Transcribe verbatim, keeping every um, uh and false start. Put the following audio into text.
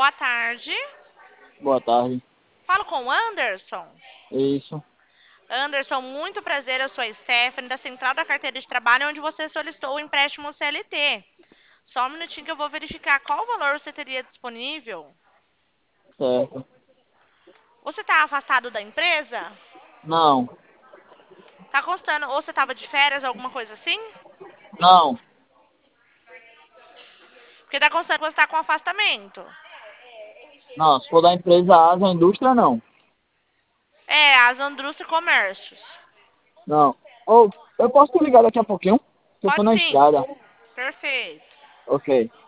Boa tarde. Boa tarde. Falo com o Anderson. Isso, Anderson, muito prazer. Eu sou a Stephanie, da Central da Carteira de Trabalho, onde você solicitou o empréstimo C L T. Só um minutinho que eu vou verificar qual o valor você teria disponível. certo. Você está afastado da empresa? Não, Tá constando, ou você estava de férias, alguma coisa assim? não, Porque tá constando que você está com afastamento. não. Se for da empresa Asa Indústria, não. É, as Andrússia Comércios. Não. Ou, eu posso te ligar daqui a pouquinho? Que eu tô Pode na sim. estrada. Perfeito. Ok.